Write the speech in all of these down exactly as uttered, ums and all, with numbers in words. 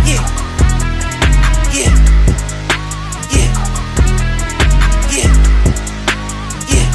Yeah. Yeah. Yeah. Yeah. Yeah.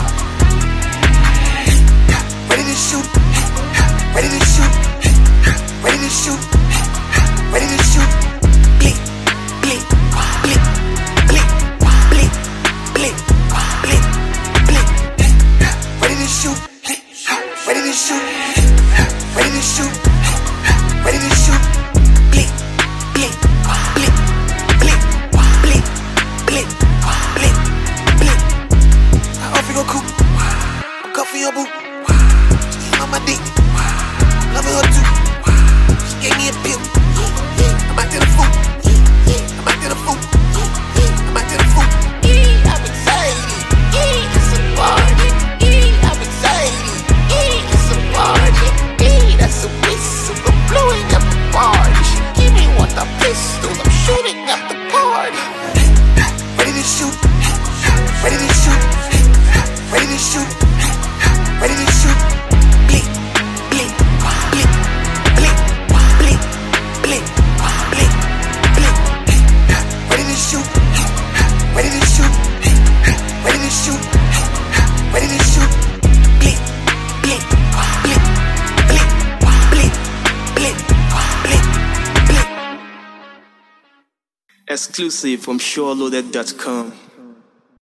Ready to shoot. Ready to shoot. Ready to shoot. Ready to shoot. Blick. Blick. Blick. Blick. Blick. Blick. Blick. Blick. Ready to shoot. Ready to shoot. Ready to shoot. Ready to shoot. Blick. Blick. Blick. Blick. Blick. Blick. Blick. Blick. I'm off you go cool. I'm cuffing your boo. She on my dick. Loving her too. She gave me a pill. I'm out to the fool. I'm out to the fool. I'm out to the fool. I'm excited. It's a party. I'm excited. It's a party. That's a whistle. I'm blowing up the party. She give me what a pistol. I'm shooting up the party. Ready to shoot. Ready to shoot. Ready to shoot. Ready to shoot. Blick. Blick. Blick. Blick. Blick. Blick. Blick. Blick. Ready to shoot. Ready to shoot. Ready to shoot. Ready to shoot. Blick. Blick. Blick. Blick. Blick. Blick. Blick. Blick. Exclusive from SureLoaded dot com.